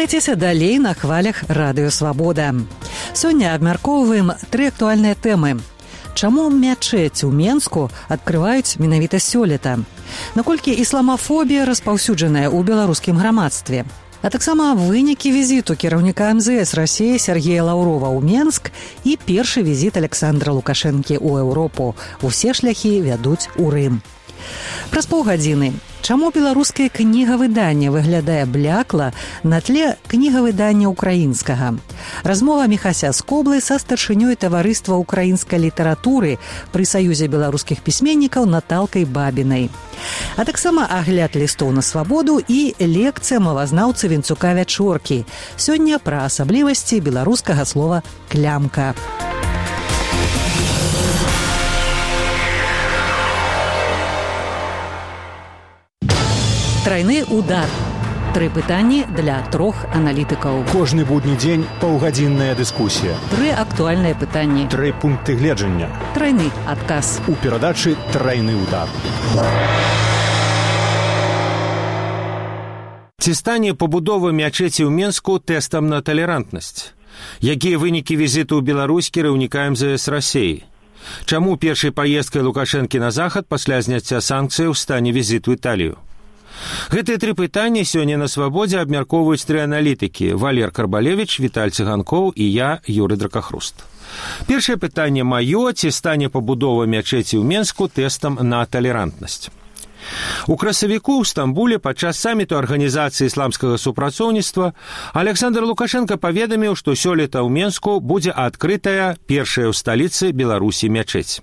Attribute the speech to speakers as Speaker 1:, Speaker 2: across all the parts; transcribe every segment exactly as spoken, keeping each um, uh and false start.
Speaker 1: Рухайцеся далей на хвалях Радыё Свабода. Сёння абмяркоўваем тры актуальныя тэмы. Чаму мячэць у Менску адкрываюць менавіта сёлета? Наколькі ісламафобія распаўсюджаная ў беларускім грамадстве? А таксама вынікі візіту кіраўніка эм зэ эс Расіі Сергея Лаўрова ў Менск і першы візіт Александра Лукашэнкі ў Еўропу. Усе шляхі вядуць у Рым. Праз паўгадзіны. Чаму беларускае кнігавыданне выглядае блякла на тле кнігавыдання ўкраінскага? Размова Міхася Скоблы са старшынёй таварыства ўкраінскай літаратуры пры Саюзе беларускіх пісьменнікаў Наталкай Бабінай. А таксама агляд лістоў на свабоду і лекцыя мовазнаўцы Вінцука Вячоркі. Сёння пра асаблівасці беларускага слова «клямка». Трайны удар. Тры пытанні для трох аналітыкаў.
Speaker 2: Кожны будні дзень паўгадзінная дыскусія.
Speaker 1: Тры актуальныя пытанні.
Speaker 2: Тры пункты гледжання.
Speaker 1: Трайны адказ.
Speaker 2: У перадачы «Трайны удар».
Speaker 3: Ці стане пабудова мячэці ў Менску тэстам на талерантнасць? Якія вынікі візіту ў Беларусь кіраўніка эм зэ эс Расіі? Чаму першай паездкай Лукашэнкі на захад пасля зняцця санкцыяў стане візіт у Італію? Гэтыя тры пытанні сёння на свабодзе абмяркоўваюць тры аналітыкі: Валер Карбалевіч, Віталь Цыганкоў і я, Юрый Дракахруст. Першае пытанне маё: ці стане пабудова мячэці ў Менску тэстам на талерантнасць? У красавіку ў Стамбуле падчас саміту Арганізацыі ісламскага супрацоўніцтва Александр Лукашенко паведаміў, што сёлета ў Менску будзе адкрытая першая ў сталіцы Беларусі мячэць.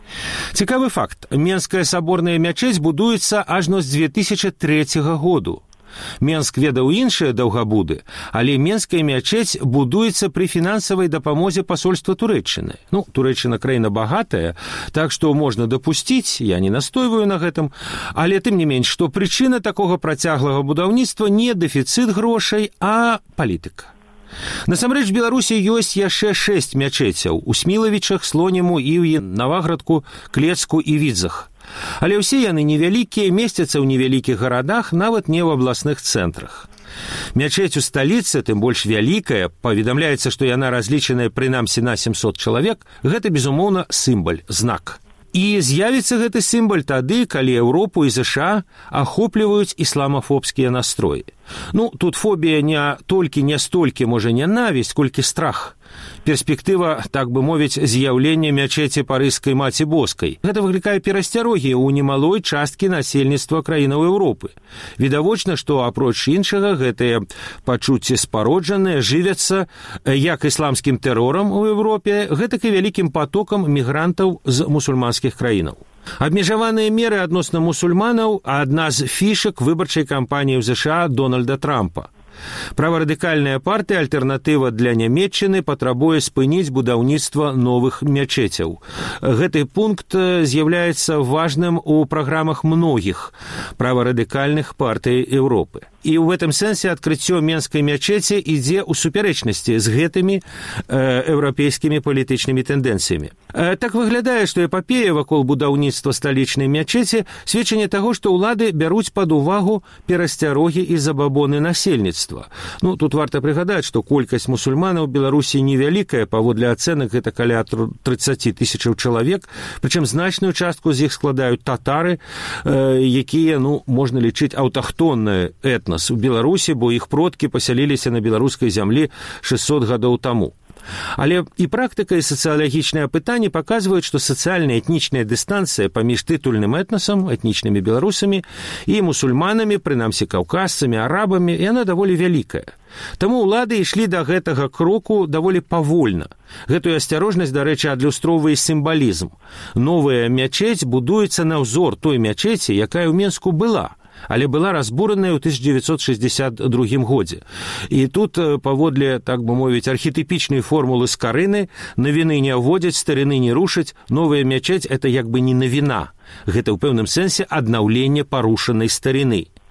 Speaker 3: Цікавы факт. Менская саборная мячэць будуецца ажно з дзве тысячы трэцяга году. Менск ведаў іншыя даўгабуды, але менская мячэць будуецца пры фінансавай дапамозе пасольства Турэччыны. Ну, Турэччына краіна багатая, так што можна дапусціць, я не настойваю на гэтым, але тым не менш, што прычына такога працяглага будаўніцтва не дэфіцыт грошай, а палітыка. Насамрэч, Беларусі ёсць яшчэ шэсць мячэцяў у Смілавічах, Слоніму, Іўі, Наваградку, Клецку і Відзах. Але ўсе яны невялікія, месцяцца ў невялікіх гарадах, нават не ў абласных цэнтрах. Мячэць у сталіцы, тым больш вялікая, паведамляецца, што яна разлічаная прынамсі на сямсот чалавек, гэта, безумоўна, сімбаль, знак. І з'явіцца гэты сімбаль тады, калі Еўропу і ЗША ахопліваюць ісламафобскія настроі. Ну, тут фобія не толькі, не столькі, можа, нянавісць, колькі страх. Перспектыва, так бы мовіць, з'яўлення мячэці парыжскай маці боскай. Гэта выклікае перасцярогі ў немалой часткі насельніцтва краінаў Еўропы. Відавочна, што, апроч іншага, гэтыя пачуцці спароджаныя жывяцца як ісламскім тэрорам у Еўропе, гэтак і вялікім патокам мігрантаў з мусульманскіх краінаў. Абмежаваныя меры адносна мусульманаў – адна з фішак выбарчай кампаніі ў ЗША Дональда Трампа. Праварадыкальная партыя «Альтэрнатыва для Нямецчыны» патрабуе спыніць будаўніцтва новых мячэцяў. Гэты пункт з'яўляецца важным у праграмах многіх праварадыкальных партый Еўропы. І ў гэтым сэнсе адкрыццё менскай мячэці ідзе ў супярэчнасці з гэтымі э, еўрапейскімі палітычнымі тэндэнцыямі. Э, так выглядае, што эпапея вакол будаўніцтва сталічнай мячэці сведчанне таго, што ўлады бяруць пад увагу перасцярогі і забабоны насельніцтва. Ну, тут варта прыгадаць, што колькасць мусульманаў у Беларусі невялікая, паводле ацэнак гэта каля трыццаць тысячаў чалавек, прычым значную частку з іх складаюць татары, э, якія, ну, можна лічыць аўтахтонныя этнос у Беларусі, бо іх продкі пасяліліся на беларускай зямлі шэсцьсот гадоў таму. Але і практыка, і сацыялагічныя пытанні паказваюць, што сацыяльная этнічная дыстанцыя паміж тытульным этнасам, этнічнымі беларусамі і мусульманамі, прынамсі каўказцамі, арабамі, яна даволі вялікая. Таму ўлады ішлі да гэтага кроку даволі павольна. Гэтую асцярожнасць, дарэчы, адлюстроўвае сімвалізм. Новая мячэць будуецца на ўзор той мячэці, якая ў Менску была, але была разбураная ў тысяча дзевяцьсот шэсцьдзесят другім годзе. І тут, паводле, так бы мовіць, архетыпічнай формулы з карыны, навіны не ўводзяць, старыны не рушаць, новая мячэць – это як бы не навіна. Гэта ў пэўным сэнсе аднаўленне парушанай старыны.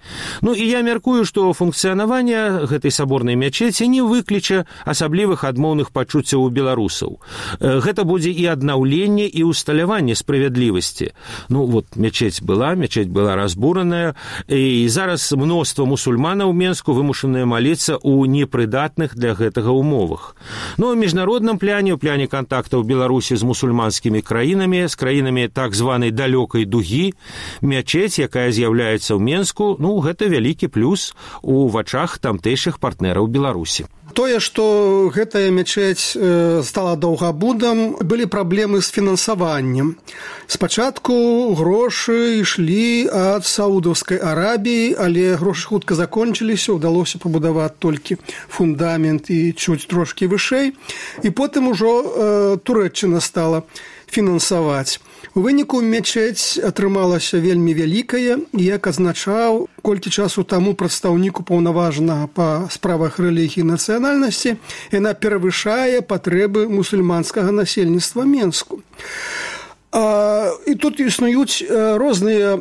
Speaker 3: Ну і я мяркую, што функцыянаванне гэтай саборнай мячэці не выкліча асаблівых адмоўных пачуццяў у беларусаў. Гэта будзе і аднаўленне, і усталяванне справядлівасці. Ну вот мячэць была, мячэць была разбураная, і зараз мноства мусульманаў у Менску вымушаныя маліцца ў непрыдатных для гэтага умовах. Ну, у міжнародным пляне, у пляне кантактаў Беларусі з мусульманскімі краінамі, з краінамі так званай далёкай дугі, мячэць, якая з'яўляецца ў Менску, ну, гэта вялікі плюс у вачах тамтэйшых партнераў Беларусі.
Speaker 4: Тое, што гэтая мячэць стала даўгабудам, былі праблемы з фінансаваннем. Спачатку грошы ішлі ад Саудаўскай Арабіі, але грошы хутка закончыліся, удалося пабудаваць толькі фундамент і чуць трошкі вышэй, і потым ужо Турэччына стала фінансаваць. У выніку мячэць атрымалася вельмі вялікая, і, як азначаў колькі часу таму прадстаўнік упаўнаважанага па справах рэлігіі і нацыянальнасці, яна перавышае патрэбы мусульманскага насельніцтва Менску. А, і тут існуюць розныя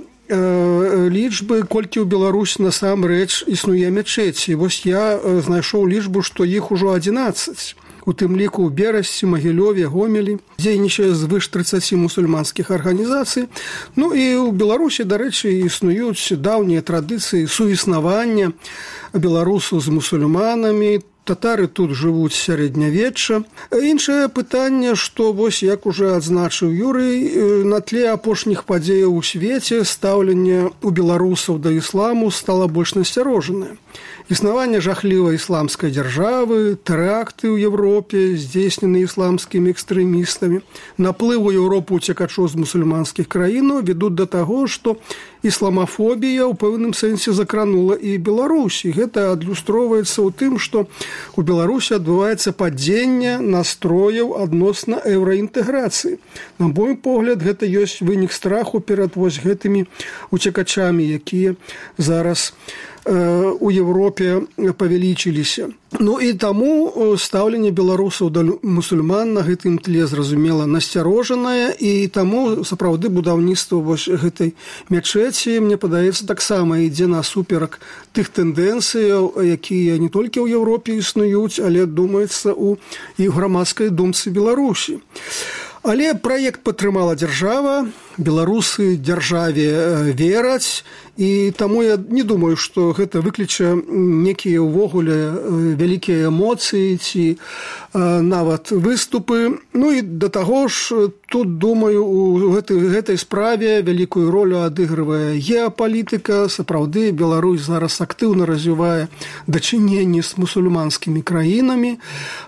Speaker 4: лічбы, колькі ў Беларусі насамрэч існуе мячэці. Вось я знайшоў лічбу, што іх ужо адзінаццаць. У тым ліку ў Берасці, Магілёве, Гомелі, дзейнічае звыш трыццаці мусульманскіх арганізацый. Ну і ў Беларусі, дарэчы, існуюць даўнія традыцыі суіснавання беларусаў з мусульманамі. Татары тут жывуць сярэднявечча. Іншае пытанне, што вось, як уже адзначыў Юрый, на тле апошніх падзеяў у свеце стаўленне у беларусаў да ісламу стала больш насцярожанае. Існаванне жахлівай ісламскай дзяржавы, тэракты ў Европе, здзейснены ісламскімі экстрэмістамі, наплыў у Еўропу уцекачоў з мусульманскіх краінаў вядуць да таго, што ісламафобія ў пэўным сэнсе закранула і Беларусь. І гэта адлюстроўваецца ў тым, што у Беларусі адбываецца падзенне настрояў адносна еўраінтэграцыі. На мой погляд, гэта ёсць вынік страху перад вось гэтымі уцекачамі, якія зараз у Европе павялічыліся. Ну і таму стаўленне беларусаў да мусульман на гэтым тле, зразумела, насцярожанае, і таму сапраўды будаўніцтва вось гэтай мячэці, мне падаецца, таксама ідзе насуперак тых тэндэнцыяў, якія не толькі ў Еўропе існуюць, але, думаецца, у і ў грамадскай думцы Беларусі. Але праект падтрымала дзяржава, беларусы дзяржаве вераць, і таму я не думаю, што гэта выкліча некія ўвогуле вялікія эмоцыі ці нават выступы. Ну і да таго ж, тут, думаю, у гэтай, гэтай справе вялікую ролю адыгрывае геапалітыка. Сапраўды, Беларусь зараз актыўна развівае дачыненні з мусульманскімі краінамі,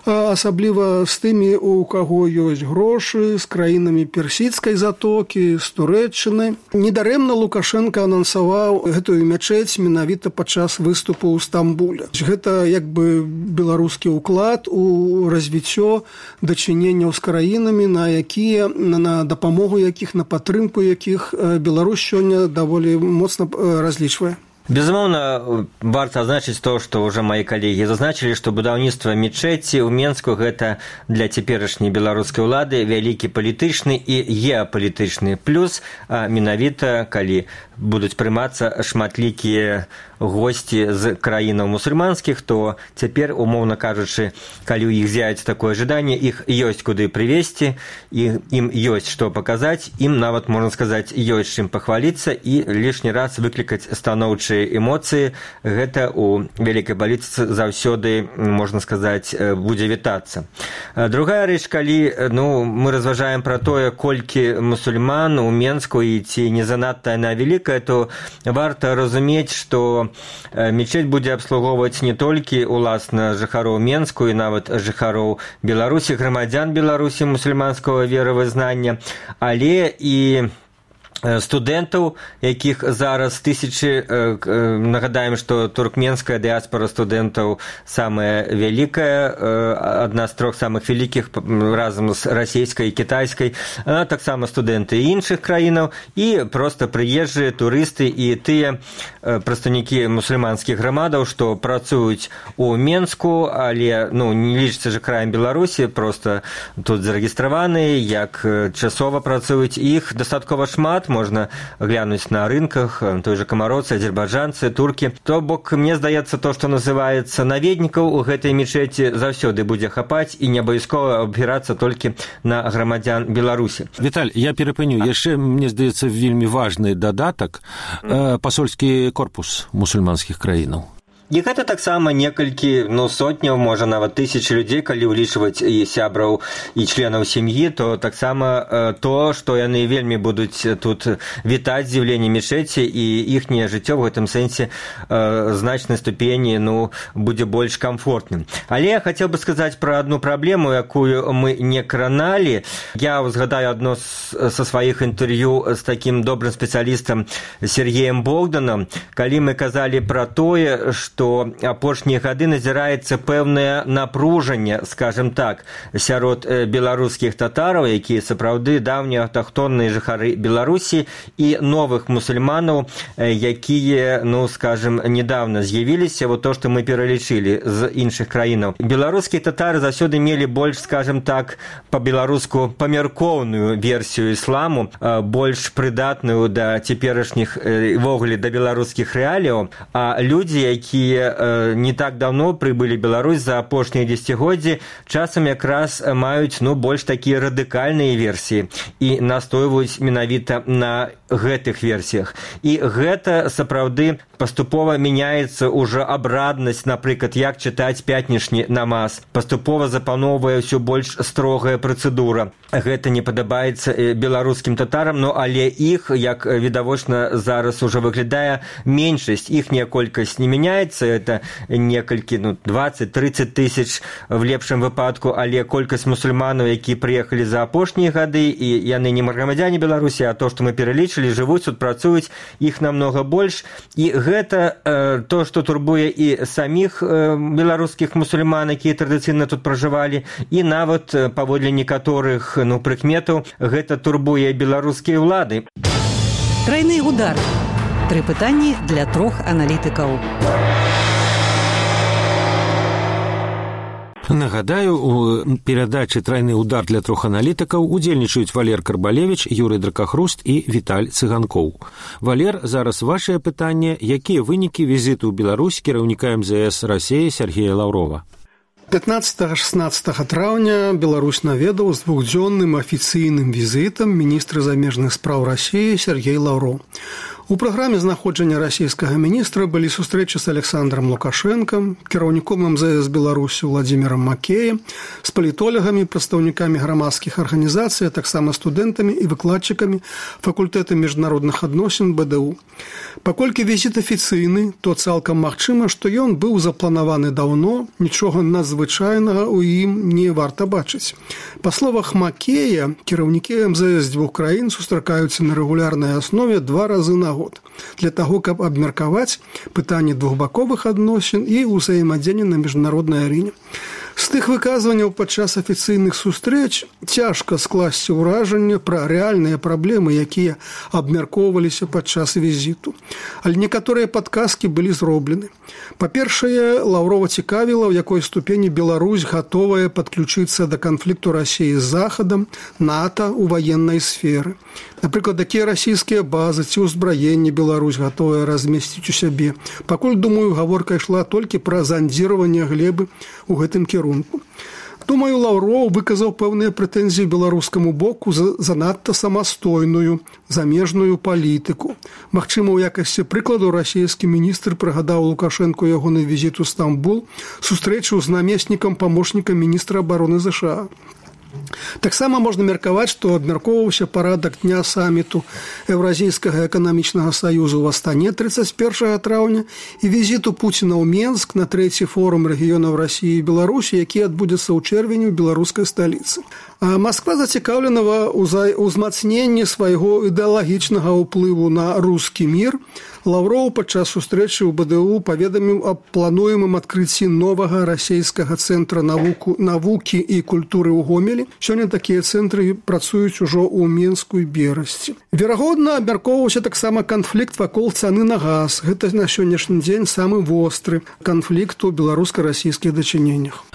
Speaker 4: асабліва з тымі, у каго ёсць грошы, з краінамі персідскай затокі, з Турэччыны. Недарэмна Лукашенко анансаваў гэтую мячэць менавіта падчас выступу ў Стамбуле. Гэта як бы беларускі ўклад у развіццё дачыненняў з краінамі, на якія, на дапамогу якіх, на падтрымку якіх Беларусь сёння даволі моцна разлічвае.
Speaker 5: Безумоўна, варта адзначыць то, што ўжо мои калегі зазначылі, што будаўніцтва мечэці ў Менску гэта для цяперашняй беларускай улады вялікі палітычны і геапалітычны плюс, а менавіта калі будуць прымацца шматлікія госці з краінаў мусульманскіх, то цяпер, умоўна кажучы, калі ў іх з'явіцца такое жаданне, іх ёсць куды прывезці, і ім ёсць што паказаць, ім нават, можна сказаць, ёсць чым пахваліцца і лішні раз выклікаць станоўчыя эмоцыі. Гэта ў вялікай палітыцы заўсёды, можна сказаць, будзе вітацца. Другая рэч, калі ну, мы разважаем пра тое, колькі мусульман у Менску і ці не занадта яна вялікая, то варта разумець, што мечеть будзе абслугоўваць не толькі уласна жыхароў Менску і нават жыхароў Беларусі, грамадзян Беларусі мусульманскага веравызнання, але і студэнтаў, якіх зараз тысячы, нагадаем, што туркменская дыаспора студэнтаў самая вялікая, адна з трох самых вялікіх разам з расійскай і кітайскай, а таксама студэнты іншых краінаў і проста прыезджыя турысты і тыя прадстаўнікі мусульманскіх грамадаў, што працуюць у Менску, але ну, не лічыцца ж краем Беларусі, проста тут зарэгістраваныя, як часова працуюць, іх дастаткова шмат. можна глянуць на рынках, той же камароцы, азербайджанцы, туркі. То бок, мне здаецца, то, што называецца наведнікаў у гэтай мечеці заўсёды будзе хапаць і не абавязкова абапірацца толькі на грамадзян Беларусі.
Speaker 3: Віталь, я перапыню. Яшчэ, мне здаецца, вельмі важны дадатак э, пасольскі корпус мусульманскіх краінаў.
Speaker 5: І гэта таксама некалькі, ну, сотняў, можа, нават тысячы людзей, калі ўлічваць і сябраў, і членаў сям'і, то таксама э, то, што яны вельмі будуць тут вітаць з'яўленне мечеці, і іхняе жыццё ў гэтым сэнсе э, значнай ступені, ну, будзе больш камфортным. Але я хацеў бы сказаць пра адну праблему, якую мы не краналі. Я узгадаю адно са сваіх інтэрв'ю з такім добрым спецыялістам Сергеем Богданам, калі мы казалі пра тое, што што апошнія гады назіраецца пэўнае напружанне, скажем так, сярод беларускіх татараў, якія сапраўды даўнія аўтахтонныя жыхары Беларусі, і новых мусульманаў, якія, ну, скажем, недавно з'явіліся, вот то, што мы пералічылі з іншых краінаў. Беларускія татары заўсёды мелі больш, скажем так, па-беларуску памяркоўную версію ісламу, больш прыдатную да цяперашніх, ввогуле, да беларускіх рэаліяў, а людзі, якія не так давно прыбылі Беларусь за апошнія дзесяцігоддзі, часам якраз маюць, ну, больш такія радыкальныя версіі і настойваюць менавіта на гэтых версіях. І гэта сапраўды паступова мяняецца ўжо абраднасць, напрыклад, як чытаць пятнічны намаз. Паступова запаноўвае ўсё больш строгая працэдура. Гэта не падабаецца беларускім татарам, но але іх, як відавочна зараз ужо выглядае, меншасць, іхняя колькасць не мяняецца, это некалькі, ну, двадцать-тридцать тысяч в лепшым выпадку, але колькасць мусульманаў, якія прыехалі за апошнія гады, і яны не грамадзяне Беларусі, а то, што мы пералічылі, жывуць, тут працуюць, іх намнога больш. І гэта э, то, што турбуе і саміх э, беларускіх мусульман, якія традыцыйна тут пражывалі, і нават э, паводле некаторых, ну, прыкметаў, гэта турбуе беларускія ўлады.
Speaker 1: Трайны удар. Тры пытанні для трох аналітыкаў.
Speaker 3: Нагадаю, у перадачы «Трайны удар» для трох аналітыкаў удзельнічаюць Валер Карбалевіч, Юрый Дракахруст і Віталь Цыганкоў. Валер, зараз вашае пытанне. Якія вынікі візіту ў Беларусь кіраўніка эм зэ эс Расіі Сергея Лаўрова?
Speaker 4: пятнадцатага-шаснаццатага траўня Беларусь наведаў з двухдзённым афіцыйным візітам міністра замежных спраў Расіі Сергей Лаўров. У праграме знаходжання расійскага міністра былі сустрэчы з Александром Лукашенком, кіраўніком эм зэ эс Беларусі Владимиром Макеем, з палітолагамі, прадстаўнікамі грамадскіх арганізацый, а таксама студэнтамі і выкладчыкамі факультэта міжнародных адносін бэ дэ у. Паколькі візіт афіцыйны, то цалкам магчыма, што ён быў запланаваны даўно, нічога надзвычайнага ў ім не варта бачыць. Па словах Макея, кіраўнікі эм зэ эс дзвюх краін сустракаюцца на рэгулярнай аснове два разы на год для таго, каб абмеркаваць пытанні двухбаковых адносін і ўзаемадзеяння на міжнароднай арэне. З тых выказванняў падчас афіцыйных сустрэч цяжка скласці ўражанне пра рэальныя праблемы, якія абмяркоўваліся падчас візіту. Але некаторыя падказкі былі зроблены. Па-першае, Лаўрова цікавіла, ў якой ступені Беларусь гатовая падключыцца да канфлікту Расіі з Захадам, НАТО ў ваеннай сферы. Напрыклад, якія расійскія базы ці ўзбраенне Беларусь гатовая размесціць у сябе. Пакуль, думаю, гаворка ішла толькі пра зандзіраванне глебы ў гэтым кірунку. Думаю, Лаўров выказаў пэўныя прэтэнзіі беларускаму боку за занадта самастойную замежную палітыку. Магчыма, у якасці прыкладу расійскі міністр прыгадаў Лукашэнку ягоны візіт у Стамбул, сустрэчу з намеснікам памочніка міністра абароны ЗША. Таксама можна меркаваць, што абмяркоўваўся парадак дня саміту Еўразійскага эканамічнага саюзу ў Астане тридцать першага траўня і візіту Пуціна ў Менск на трэці форум рэгіёнаў Расіі і Беларусі, які адбудзецца ў чэрвені ў беларускай сталіцы. А Масква зацікаўлена ў узмацненні свайго ідэалагічнага ўплыву на рускі мір. Лаўров падчас сустрэчы ў бэ дэ у паведаміў аб плануемым адкрыцці новага расійскага цэнтра навуку, навукі і культуры ў Гомелі. Сёння такія цэнтры працуюць ужо ў Менску і Берасці. Верагодна, абмяркоўваўся таксама канфлікт вакол цаны на газ. Гэта на сённяшні дзень самы востры канфлікт у беларуска-расійскіх дачыненнях.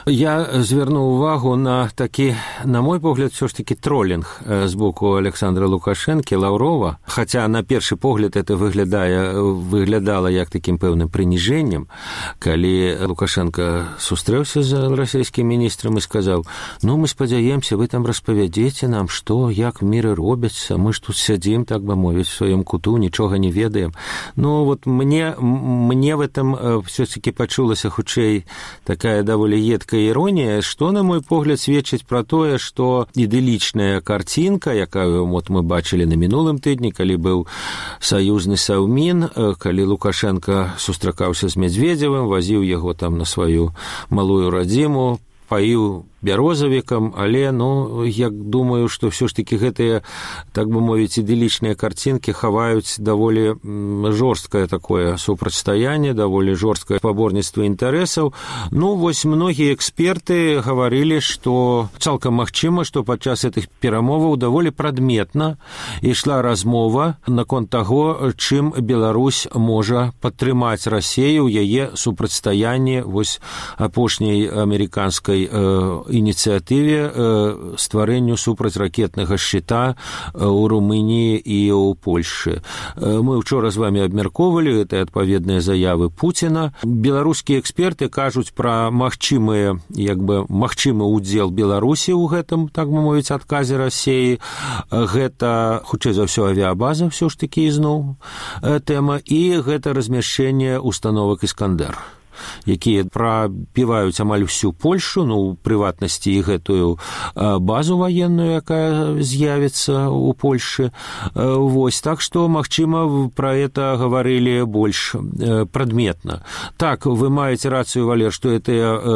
Speaker 3: Я звернуў увагу на такі, на мой погляд, все ж таки троллинг з боку Александра Лукашэнкі, Лаўрова, хаця на першы погляд это выглядае, выглядала як такім пэўным прыніжэннем, калі Лукашенко сустрэўся з расійскім міністрам і сказаў: ну, мы спадзяемся, вы там распавядзеце нам, што, як в міры робяцца, мы ж тут сядзім, так бы мовіць, в сваём куту, нічога не ведаем. Ну, вот мне, мне в этом все-таки пачулася хутчэй такая даволі едкая іронія, што, на мой погляд, сведчыць пра тое, што ідылічная карцінка, якая вот мы бачылі на мінулым тыдні, калі быў саюзны Саўмін, калі Лукашенко сустракаўся з Медведзевым, вазіў яго там на сваю малую радзіму, паіў бярозавікам, але, ну, я думаю, што ўсё ж такі гэтыя, так бы мовіць, ідылічныя карцінкі хаваюць даволі жорсткае такое супрацьстаянне, даволі жорсткае паборніцтва інтарэсаў. Ну, вось многія эксперты гаварылі, што цалкам магчыма, што падчас гэтых перамоваў даволі прадметна ішла размова наконт таго, чым Беларусь можа падтрымаць Расею ў яе супрацьстаянні вось апошняй амерыканскай э, ініцыятыве стварэнню супрацьракетнага шчыта ў Румыніі і ў Польшы. Мы учора з вами абмяркоўвалі гэтыя адпаведныя заявы Пуціна. Беларускія эксперты кажуць пра магчымыя, як бы, магчымы ўдзел Беларусі ў гэтым, так бы мовіць, адказе Расеі. Гэта, хутчэй за ўсё, авіабаза, ўсё ж такі ізноў тэма, і гэта размяшчэнне установак «Іскандер», якія прабіваюць амаль усю Польшу, ну, у прыватнасці і гэтую базу ваенную, якая з'явіцца ў Польшы. Вось, так што, магчыма, пра это гаварылі больш прадметна. Так, вы маеце рацыю, Валер, што это,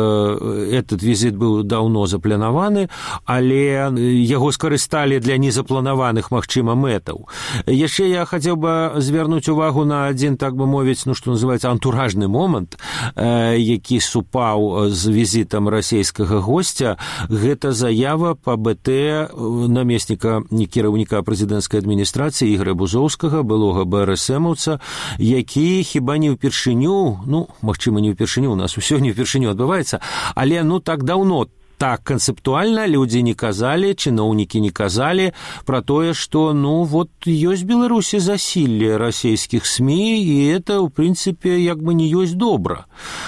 Speaker 3: этот візіт быў даўно запланаваны, але яго скарысталі для незапланаваных, магчыма, мэтаў. Яшчэ я хацеў бы звярнуць увагу на адзін, так бы мовіць, ну, што называецца, антуражны момант, які супаў з візітам расійскага госця. Гэта заява па БТ намесніка кіраўніка прэзідэнцкай адміністрацыі Ігоря Бузоўскага, былога БРСМаўца, які хіба не ўпершыню, ну, магчыма, не ўпершыню, у нас усё не ўпершыню адбываецца, але, ну, так даўно, так канцэптуальна людзі не казалі, чыноўнікі не казалі пра тое, што, ну, вот ёсць Беларусі засілле расійскіх СМІ, і это, ў прынцыпе, як бы не ёсць добра.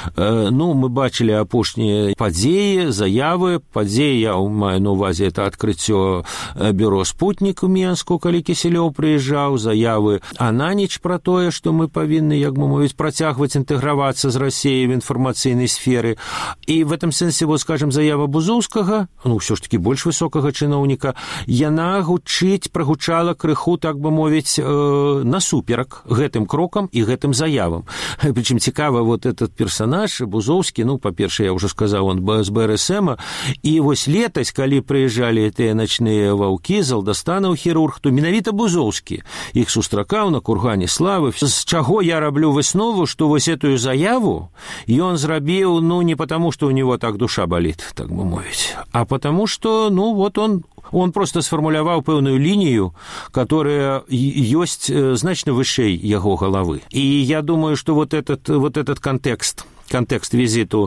Speaker 3: Э, ну, мы бачылі апошнія падзеі, заявы, падзеі, я маю на ўвазе, это адкрыццё бюро «Спутнік» у Менску, калі Кісілёў прыязджаў, заявы Ананіч пра тое, што мы павінны, як бы мовіць, працягваць інтэгравацца з Расіяй в інфармацыйнай сферы. І в этом сэнсе, вот, скажем, заява Бузоўскага, ну, ўсё ж такі больш высокага чыноўніка, яна гучыць, прагучала крыху, так бы мовіць, э, насуперак гэтым крокам і гэтым заявам. Прычым цікава, вот этот персонаж, Бузоўскі, ну, па-першае, я ўжо сказаў, он з БРСМа, і вось летась, калі прыязджалі тыя начныя ваўкі, Залдастанаў хірург, то менавіта Бузоўскі іх сустракаў на кургане славы. З чаго я раблю выснову, што вось этую заяву ён зрабіў, ну, не потому, што ў него так душа балит, так бы мовить, а потому что, ну, вот он, он просто сформуляваў пэўную лінію, которая ёсць значна вышэй яго галавы. І я думаю, что вот этот, вот этот контекст, контекст візіту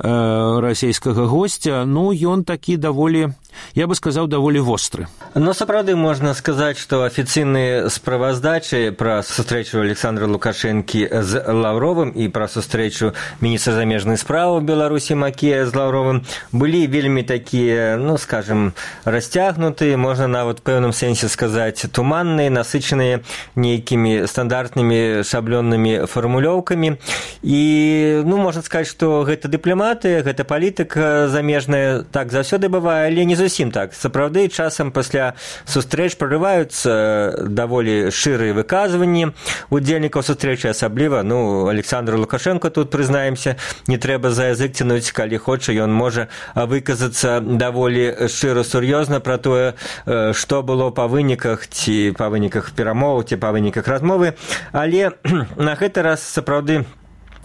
Speaker 3: э, расійскага гостя, ну, ён такі даволі, я бы сказаў, даволі востры.
Speaker 5: Ну, сапраўды, можна сказаць, што афіцыйныя справаздачы пра сустрэчу Александра Лукашэнкі з Лаўровым і пра сустрэчу міністра замежных спраў Беларусі Макея з Лаўровым былі вельмі такія, ну, скажем, расцягнутыя, можна нават в пэўным сэнсе сказаць, туманныя, насычаныя нейкімі стандартнымі шаблённымі фармулёўкамі. І, ну, можна сказаць, што гэта дыпламатыя, гэта палітыка замежная, так заўсёды бывае, але не зусім так. Сапраўды, часам пасля сустрэч прорываюцца даволі шырыя выказванні удзельнікаў сустрэчы, асабліва, ну, Александру Лукашенко тут, прызнаемся, не трэба за язык цянуць, калі хоча, ён можа выказацца даволі шыра сур'ёзна пра тое, што было па выніках, ці па выніках перамоў, ці па выніках размовы, але на гэты раз сапраўды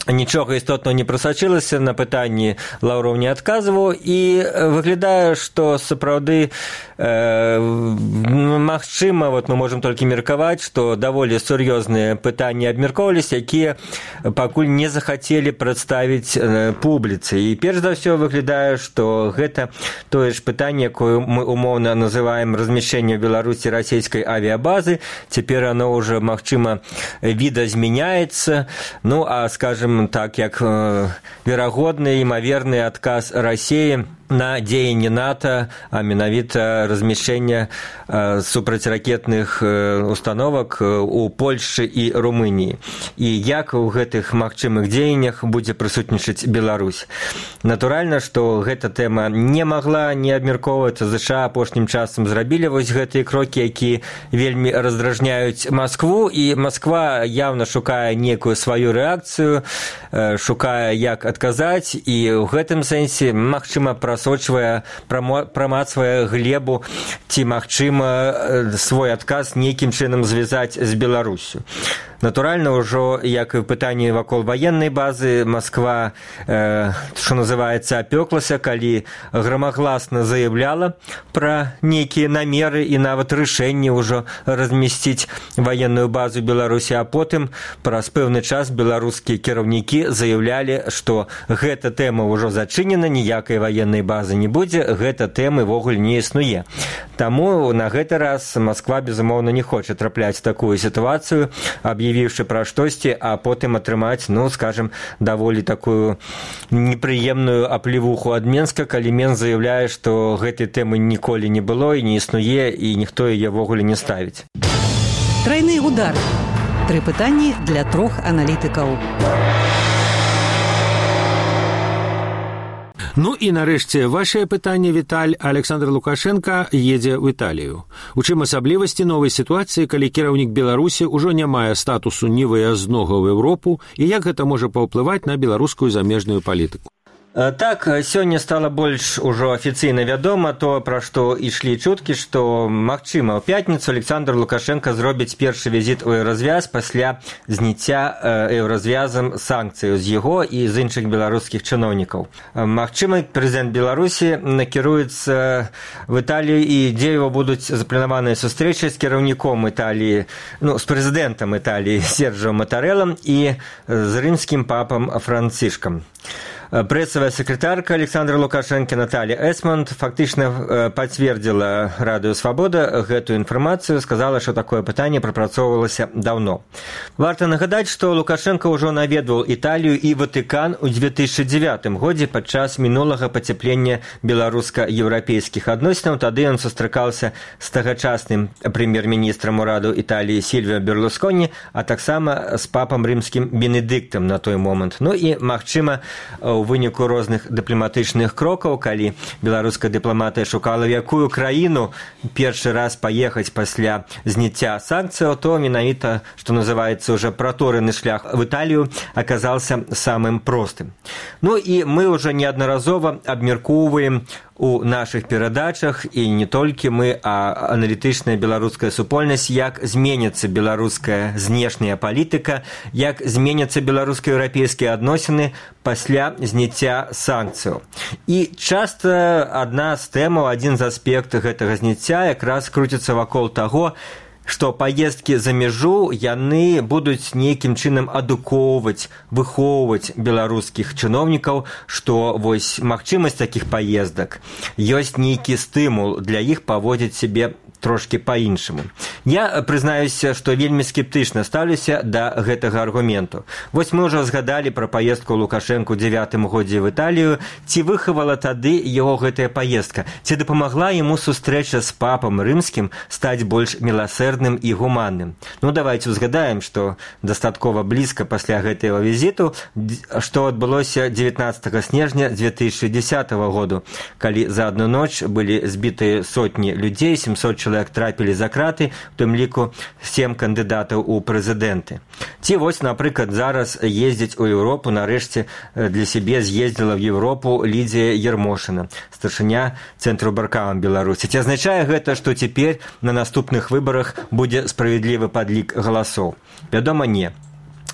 Speaker 5: нічога істотного не прасачылася, на пытанні Лаўров не адказваў, і выглядае, што сапраўды э, магчыма, вот мы можам толькі меркаваць, што даволі сур'ёзныя пытанні абмяркоўваліся, якія пакуль не захацелі прадставіць э, публіцы. І перш за ўсё выглядае, што гэта тое ж пытанне, якое мы умоўна называем размяшчэнне ў Беларусі расійскай авіабазы. Цяпер оно ўжо, магчыма, відазмяняецца. Ну, а, скажем, так як э, верагодны імаверны адказ Расіі на дзеянні НАТО, а менавіта размяшчэнне э, супрацьракетных э, установак у Польшчы і Румыніі. І як у гэтых магчымых дзеяннях будзе прысутнічаць Беларусь. Натуральна, што гэта тэма не магла не абмяркоўвацца. ЗША апошнім часам зрабілі вось гэтыя крокі, якія вельмі раздражняюць Маскву, і Масква явна шукае некую сваю рэакцыю, э, шукае, як адказаць, і ў гэтым сэнсе, магчыма, прасочвае, прамацвае глебу, ці, магчыма, свой адказ нейкім чынам звязаць з Беларусю. Натуральна, ўжо, як і пытанні вакол ваеннай базы, Масква, э, што называецца, апёклася, калі грамагласна заявляла пра нейкія намеры і нават рашэнні ўжо размясціць ваенную базу Беларусі, а потым праз пэўны час беларускія кіраўнікі заяўлялі, што гэта тэма ўжо зачынена, ніякай ваеннай базы не будзе, гэта тэмы ввогуле не існуе. Таму на гэты раз Масква, безумоўна, не хоча трапляць такую сітуацыю, аб'явіўшы пра штосьці, а потым атрымаць, ну, скажем, даволі такую непрыемную аплевуху ад Менска, калі Менск заяўляе, што гэтай тэмы ніколі не было і не існуе, і ніхто яе ввогуле не ставіць.
Speaker 1: Трайны удар. Тры пытанні для трох аналітыкаў.
Speaker 3: Ну і нарэшце вашае пытанне, Віталь. Александр Лукашенко едзе ў Італію. У чым асаблівасці новай сітуацыі, калі кіраўнік Беларусі ўжо не мае статусу невыязнога ў Еўропу, і як гэта можа паўплываць на беларускую замежную палітыку?
Speaker 5: Так, сёння стала больш ужо афіцыйна вядома то, пра што ішлі чуткі, што, магчыма, ў пятніцу Александр Лукашенко зробіць першы візіт у еўразвяз пасля зняцця еўразвязам санкцыяў з яго і з іншых беларускіх чыноўнікаў. Магчыма, прэзідэнт Беларусі накіруецца в Італію, і дзе яго будуць запланаваныя сустрэчы з кіраўніком Італіі, ну, з прэзідэнтам Італіі Серджо Матарэлам і з рымскім папам Францішкам. Прэсавая сакратарка Александра Лукашенко Наталья Эсмонд фактычна пацвердзіла Радыё Свабода гэтую інфармацыю, сказала, што такое пытанне прапрацоўвалася даўно. Варта нагадаць, што Лукашенко ўжо наведваў Італію і Ватыкан у две тысячы дзевятым годзе падчас мінулага пацяплення беларуска-еўрапейскіх адносінаў. Тады ён сустракаўся з тагачасным прэм'ер-міністрам ураду Італіі Сільвіо Берлусконі, а таксама з папам рымскім Бенедыктам на той момант. Ну і, магчыма, у выніку розных дыпламатычных крокаў, калі беларуская дыпламатыя шукала, в якую краіну першы раз паехаць пасля зняцця санкцыяў, то менавіта, што называецца ўжо пратораны шлях в Італію, аказаўся самым простым. Ну і мы ўжо неаднаразова абмяркоўваем у нашых перадачах, і не толькі мы, а аналітычная беларуская супольнасць, як зменіцца беларуская знешняя палітыка, як зменяцца беларуска-еўрапейскія адносіны пасля зняцця санкцыяў. І часта адна з тэмаў, адзін з аспектаў гэтага зняцця якраз круціцца вакол таго, што паездкі за мяжу яны будуць нейкім чынам адукоўваць, выхоўваць беларускіх чыноўнікаў, што вось магчымасць такіх паездак ёсць нейкі стымул для іх паводзіць сябе трошки па-іншаму. Я прызнаюся, што вельмі скептычна стаўлюся да гэтага аргументу. Вось мы ўжо згадалі пра паездку Лукашэнку ў дзевятым годзе в Італію. Ці выхавала тады яго гэтая паездка? Ці дапамагла яму сустрэча з папам рымскім стаць больш міласэрдным і гуманным? Ну, давайте узгадаем, што дастаткова блізка пасля гэтага візіту, што адбылося дзевятнаццатага снежня две тысячы дзесятага году, калі за адну ноч былі збітыя сотні людзей, сямсот чалавек трапілі за краты, у тым ліку сем кандыдатаў у прэзідэнты. Ці вось, напрыклад, зараз ездзіць у Еўропу, нарэшце для сябе з'ездзіла в Еўропу Лідзія Ярмошына, старшыня цэнтру Баркаум Беларусі. Ці азначае гэта, што цяпер на наступных выбарах будзе справядлівы падлік галасоў? Вядома, не.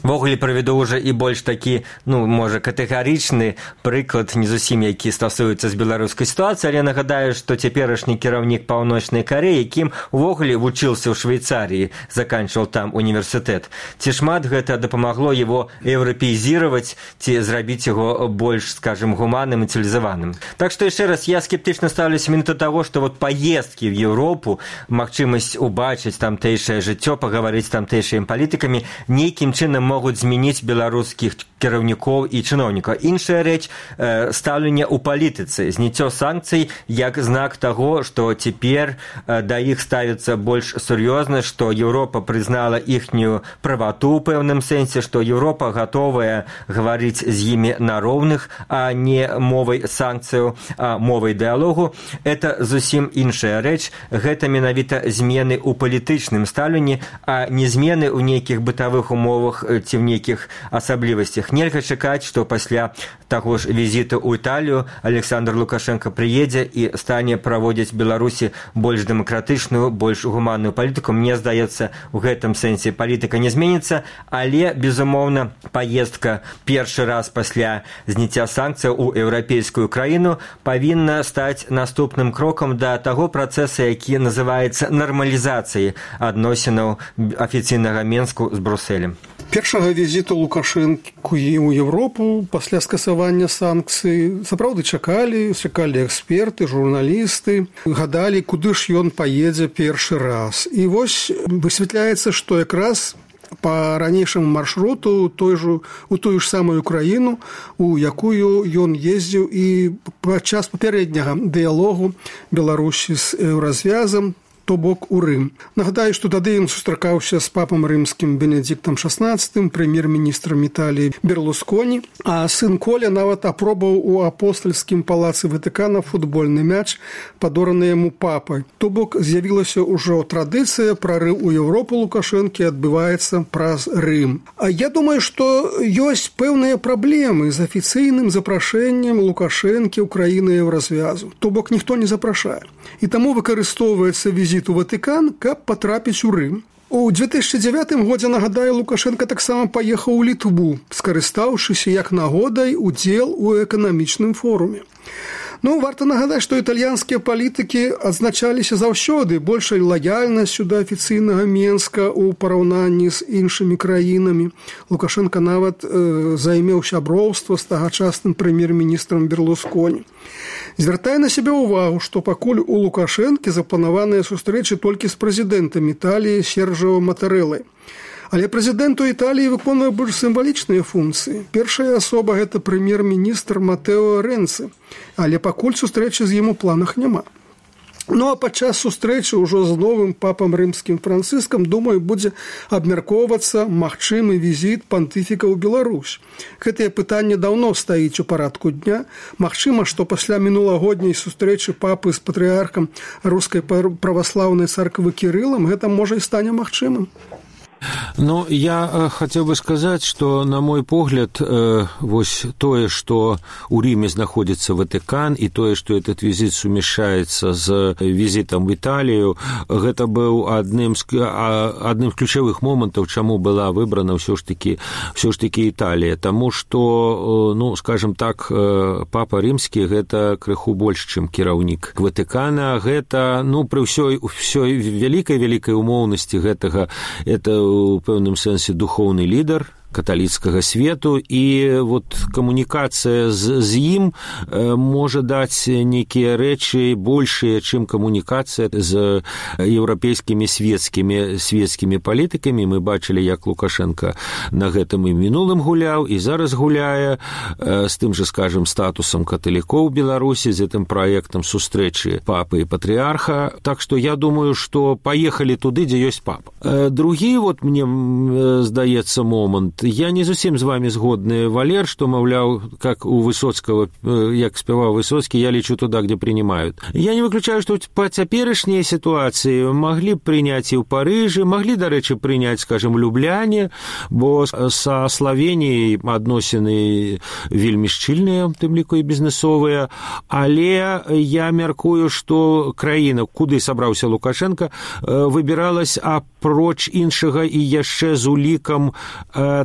Speaker 5: Вогуле правяду ўжо і больш такі, ну, можа, катэгарычны прыклад, не зусім які стасуецца з беларускай сітуацыі, але нагадаю, што цяперашні кіраўнік Паўночнай Карэі, якім увогуле вучыўся ў Швейцарыі, заканчваў там універсітэт. Ці шмат гэта дапамагло его еўрапеізіраваць, ці зрабіць яго больш, скажем, гуманным і цивілізаваным. Так што яшчэ раз, я скептычна ставлюся именно до таго, што вот паездкі в Еўропу, магчымасць убачыць тамтэйшае жыццё, пагаварыць з тамтэйшымі палітыкамі, нейкім чынам могуць змяніць беларускіх кіраўнікоў і чыноўнікаў. Іншая рэч э, стаўленне ў палітыцы, зніццё санкцый як знак таго, што цяпер э, да іх ставіцца больш сур'ёзна, што Еўропа прызнала іхнюю правату ў пэўным сэнсе, што Еўропа гатовая гаварыць з імі на роўных, а не мовай санкцыяў, а мовай дыалогу. Это зусім іншая рэч. Гэта менавіта змены ў палітычным стаўленні, а не змены ў нейкіх бытавых умовах ці в нейкіх асаблівасцях. Нельга чакаць, што пасля таго ж візіту ў Італію Александр Лукашенко прыедзе і стане праводзіць Беларусі больш дэмакратычную, больш гуманную палітыку. Мне здаецца, у гэтым сэнсе палітыка не зменіцца, але, безумоўна, паездка першы раз пасля зняцця санкцыяў у еўрапейскую краіну павінна стаць наступным крокам да таго працэса, які называецца нармалізацыяй адносінаў афіцыйнага Менску з Брусэлем.
Speaker 4: Першага візіту Лукашэнку ў Еўропу пасля скасавання санкцый сапраўды чакалі, чакалі эксперты, журналісты, гадалі, куды ж ён паедзе першы раз. І вось высвятляецца, што якраз па ранейшаму маршруту той жу, у тую ж самую краіну, у якую ён ездзіў і падчас папярэдняга дыялогу Беларусі з еўразвязам, то бок у Рым. Нагадаю, што тады ён сустракаўся з папам рымскім Бенедиктам шаснаццатым, прэм'ер-міністрам Італіі Берлусконі, а сын Коля нават апробаваў у апостальскім палацы Ватыкана футбольны мяч, падораны яму папай. То бок з'явілася ўжо традыцыя, прарыў у Еўропу Лукашэнкі адбываецца праз Рым. А я думаю, што ёсць пэўныя праблемы з афіцыйным запрашэннем Лукашэнкі ў краіны еўразвязу. То бок ніхто не запрашае. І таму выкарыстоўваецца візіт у Ватыкан, каб патрапіць у Рым. У две тысячи девятым годзе, нагадаю, Лукашенко таксама паехаў у Літву, скарыстаўшыся як нагодай удзел у эканамічным форуме. Ну, варта нагадаць, што італьянскія палітыкі адзначаліся заўсёды большай лаяльнасцю да афіцыйнага Менска ў параўнанні з іншымі краінамі. Лукашенко нават э, займеў сяброўства з тагачасным прэм'ер-міністрам Берлусконі. Звяртае на сябе ўвагу, што пакуль у Лукашэнкі запланаваныя сустрэчы толькі з прэзідэнтам Італіі Серджіо Матарэлай. Але прэзідэнту Італіі выконвае больш сімвалічныя функцыі. Першая асоба – гэта прэм'ер-міністр Матэо Рэнцы, але пакуль сустрэчы з ім у планах няма. Ну, а падчас сустрэчы ўжо з новым папам рымскім Францыскам, думаю, будзе абмяркоўвацца магчымы візіт пантыфіка ў Беларусь. Гэтае пытанне даўно стаіць у парадку дня. Магчыма, што пасля мінулагодняй сустрэчы папы з патрыархам рускай праваслаўнай царквы Кірылам гэта можа і стане магчымым.
Speaker 3: Ну, я э, хотел бы сказать, что, на мой погляд, э, вось тое, что у Риме находится Ватикан, и тое, что этот визит сумяшаецца з визитом в Италию, гэта быў адным з, адным з ключевых моментаў, чаму была выбрана все ж таки, все ж таки Италия. Тому что, ну, скажем так, папа римскі гэта крыху больш, чым кіраўнік Ватикана. Гэта, ну, пры ўсёй, ўсёй вялікай-вялікай умоўнасці гэтага, это у пэўным сэнсе духоўны лідар каталіцкага свету, і вот камунікацыя з, з ім э, можа даць нейкія рэчы большыя, чым камунікацыя з еўрапейскімі свецкімі свецкімі палітыкамі. Мы бачылі, як Лукашенко на гэтым і мінулым гуляў, і зараз гуляе э, з тым же, скажем, статусам каталікоў Беларусі, з гэтым праектам сустрэчы папы і патрыарха. Так што я думаю, што паехалі туды, дзе ёсць папа. Э, другі, вот мне э, здаецца, момант. Я не зусім з вами згодны, Валер, что, мовляв, как у Высоцкого, як спевал Высоцкий, я лечу туда, где принимают. Я не выключаю, что по цяперашняй ситуации могли принять и в Париже, могли, до речи, принять, скажем, в Любляне, бо со Словенией адносіны вельмі шчыльныя, тым ліку і бізнесовыя, але я мяркую, что краіна, куды сабраўся Лукашенко, выбіралась апроч іншага і яшчэ з улікам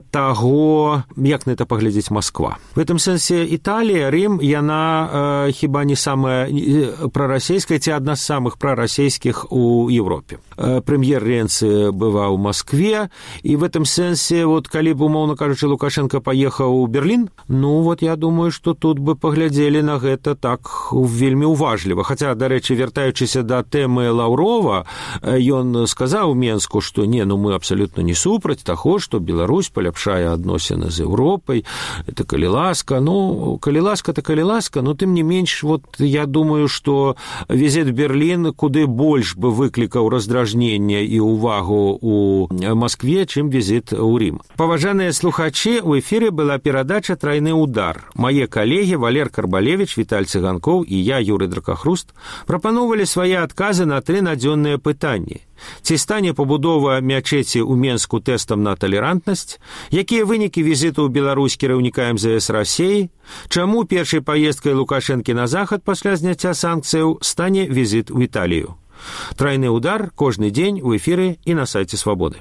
Speaker 3: таго, як на это паглядзець Москва. В этом сэнсе Італія, Рим, яна э, хіба не самая прарасійская, ці адна з самых прарасійскіх у Европе. Э, прэм'ер Ренци бываў у Москве, і в этом сэнсе, вот, калі б, умоўна кажучы, Лукашенко поехаў у Берлін, ну, вот я думаю, што тут бы паглядзелі на гэта так вельмі уважліва. Хаця, дарэчы, вяртаючыся да тэмы Лаўрова, ён сказаў Менску, што не, ну, мы абсалютна не супраць таго, што Беларусь паляпшае адносіны з Еўропай, это калі ласка, ну, калі ласка, то калі ласка, но тым не менш, вот я думаю, што візіт в Берлін куды больш бы выклікаў раздражненне і ўвагу у Москве, чым візіт у Рим. Паважаныя слухачы, у эфіры была перадача «Трайны удар». Мае калегі Валер Карбалевич, Віталь Цыганкоў і я, Юрый Дракахруст, прапановалі свае адказы на тры надзённыя пытанні. Ці стане пабудова мячэці ў Менску тэстам на талерантнасць? Якія вынікі візіту ў Беларусь кіраўніка эм зэ эс Расіі? Чаму першай паездкай Лукашэнкі на захад пасля зняцця санкцыяў стане візіт у Італію? Трайны удар кожны дзень у эфіры і на сайце Свабоды.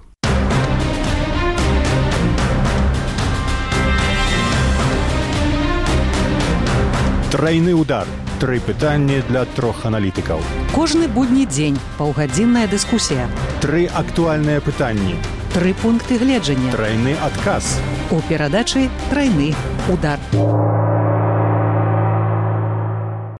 Speaker 2: Трайны удар. Тры пытанні для трох аналітыкаў.
Speaker 1: Кожны будні дзень паўгадзінная дыскусія.
Speaker 2: Тры актуальныя пытанні.
Speaker 1: Тры пункты гледжання.
Speaker 2: Трайны адказ.
Speaker 1: У перадачы «Трайны удар».